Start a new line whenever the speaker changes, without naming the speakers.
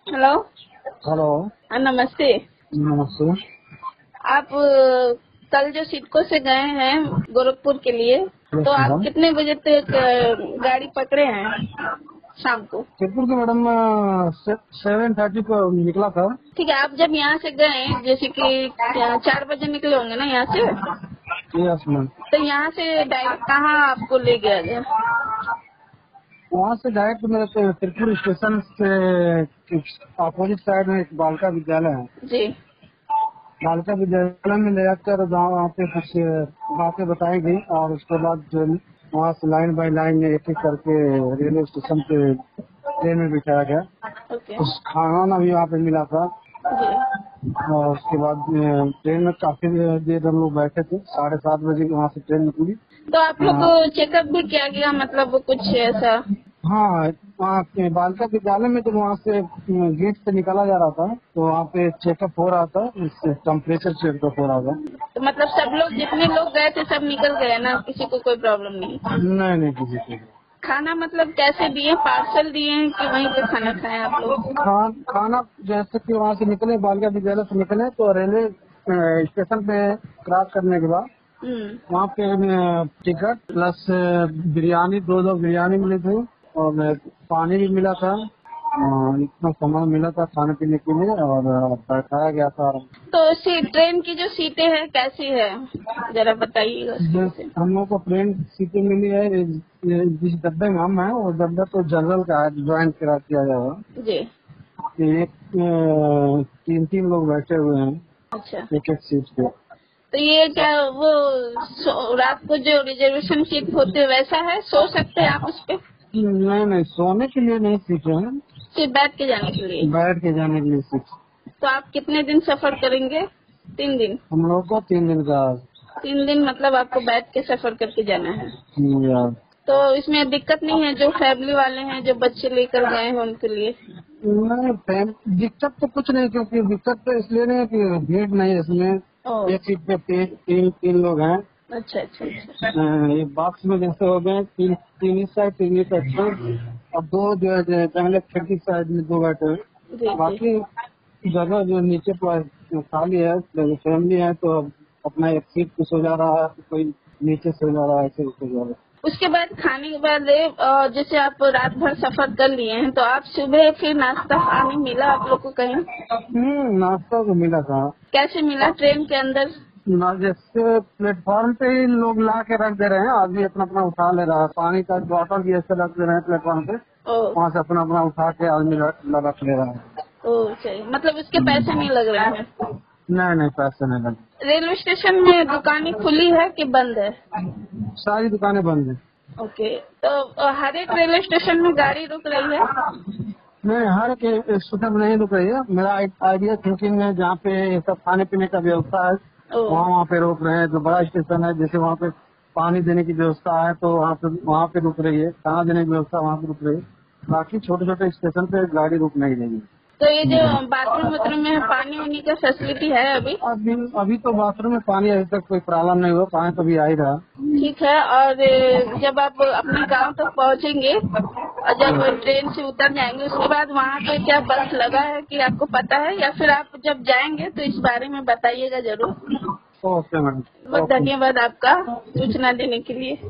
Hello.
Hello.
नमस्ते।
नमस्ते।
आप कल जो सिडको से गए हैं गोरखपुर के लिए, तो
यस
आप
मैडम।
कितने बजे तक गाड़ी पकड़े हैं शाम को?
चित्रपुर के मैडम 7:30 को निकला था।
ठीक है, आप जब यहाँ से गए जैसे कि 4 बजे निकले होंगे ना यहाँ से,
यस मैम।
तो यहाँ से डायरेक्ट कहाँ आपको ले गया गया?
वहाँ से डायरेक्ट मेरे को चित्रपुर स्टेशन से अपोजिट साइड में एक बालिका विद्यालय है।
जी।
बालिका विद्यालय में ले जाकर वहाँ पे कुछ बातें बताई गई और उसके बाद जो वहाँ से लाइन बाय लाइन एक एक करके रेलवे स्टेशन पे ट्रेन में बिठाया गया।
ओके।
कुछ खाना भी वहाँ पे मिला था
जी।
और उसके बाद ट्रेन में काफी देर हम लोग बैठे थे। 7:30 बजे वहाँ से ट्रेन निकली।
तो आप लोग
हाँ।
को चेकअप भी किया गया, मतलब कुछ ऐसा?
हाँ, वहाँ के बालिका विद्यालय में जब वहाँ से गेट से निकाला जा रहा था तो वहाँ पे चेकअप हो रहा था, टेम्परेचर चेकअप हो रहा था।
तो मतलब सब लोग जितने लोग गए थे सब निकल गए ना, किसी को कोई प्रॉब्लम नहीं?
नहीं नहीं, किसी को
खाना मतलब कैसे दिए, पार्सल दिए हैं कि वहीं पे खाना खाए आप लोग?
खाना जैसे कि वहाँ से निकले, बालिका विद्यालय से निकले तो रेलवे स्टेशन पे क्रॉस करने के बाद वहाँ पे टिकट प्लस बिरयानी, दो बिरयानी मिली थी और पानी भी मिला था और इतना सामान मिला था खाने पीने के लिए और बैठाया गया था।
तो ट्रेन की जो सीटें हैं कैसी है, जरा बताइएगा उसके से।
हम लोग को ट्रेन सीटें मिली है। जिस डब्बे में हम हैं वो डब्बा तो जनरल का है, ज्वाइन किया गया है।
जी।
एक 3 लोग बैठे हुए हैं
अच्छा।
एक एक सीट पे।
तो ये क्या वो रात को जो रिजर्वेशन सीट होते हैं वैसा है, सो सकते हैं आप उस पे?
नहीं नहीं, सोने के लिए नहीं सीटें हैं,
सिर्फ बैठ के जाने के लिए?
बैठ के जाने के लिए सीट।
तो आप कितने दिन सफर करेंगे? 3 दिन?
हम लोग को 3 दिन का।
3 दिन मतलब आपको बैठ के सफर करके जाना है?
यार
तो इसमें दिक्कत नहीं है जो फैमिली वाले हैं जो बच्चे लेकर गए हैं उनके लिए?
नहीं, दिक्कत तो कुछ नहीं, क्योंकि दिक्कत तो इसलिए नहीं है कि भीड़ नहीं है इसमें।
ओह।
एक सीट पे तीन लोग हैं।
अच्छा अच्छा अच्छा।
एक बॉक्स में जैसे हो गए तीन इस साइड, तीन इस साइड और दो जो है पहले खिड़की साइड में दो बैठे हैं।
जी जी।
बाकी जगह जो नीचे पर खाली है, फैमिली है तो अपना एक सीट पे सो जा रहा है, कोई नीचे सो जा रहा है, ऐसे सो जा रहा है।
उसके बाद खाने के बाद जैसे आप रात भर सफर कर लिए हैं तो आप सुबह फिर नाश्ता पानी मिला आप लोग को कहीं?
नाश्ता तो मिला था।
कैसे मिला ट्रेन के अंदर?
जैसे प्लेटफॉर्म पे ही लोग ला के रख दे रहे हैं, आदमी अपना अपना उठा ले रहा है। पानी का बॉटल भी ऐसे रख दे रहे हैं प्लेटफॉर्म पे,
ओ।
वहाँ से अपना अपना उठा के आदमी रख ले रहा है।
ओ सही, मतलब उसके पैसे नहीं लग रहे हैं?
नहीं नहीं, पैसे नहीं लगे।
रेलवे स्टेशन में दुकानें खुली है कि बंद है?
सारी दुकानें बंद है।
ओके। तो हर एक रेलवे स्टेशन में गाड़ी रुक रही है?
नहीं, हर एक स्टेशन में नहीं रुक रही है। मेरा आइडिया थिंकिंग है जहाँ पे ये सब खाने पीने का व्यवस्था है
ओ।
वहाँ पे रोक रहे हैं। जो बड़ा स्टेशन है जैसे वहाँ पे पानी देने की व्यवस्था है तो वहाँ पे रुक रही है, खाना देने की व्यवस्था वहाँ पे रुक रही है। बाकी छोटे छोटे स्टेशन पे गाड़ी रुक नहीं रही है।
तो ये जो बाथरूम वाथरूम में पानी वानी का फैसिलिटी है अभी?
अभी तो बाथरूम में पानी अभी तक कोई प्रॉब्लम नहीं हुआ, पानी तो भी आ ही रहा।
ठीक है। और जब आप अपने गांव तक पहुंचेंगे और जब ट्रेन से उतर जाएंगे उसके बाद वहाँ पे क्या बस लगा है कि आपको पता है, या फिर आप जब जाएंगे तो इस बारे में बताइएगा जरूर।
Okay madam.
बहुत धन्यवाद आपका सूचना देने के लिए।